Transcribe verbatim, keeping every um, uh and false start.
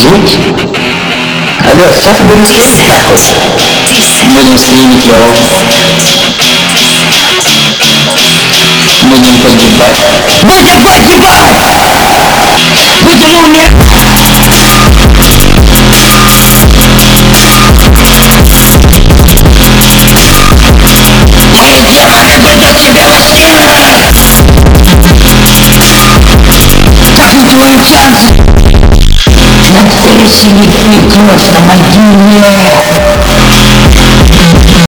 Жуть. Алло, сейчас будем будем снимать его. Будем погибать. Будем погибать! Будем умирать! Мои демоны будут тебя воспевать! Твой час! Надеюсь, не твой кровь на могиле!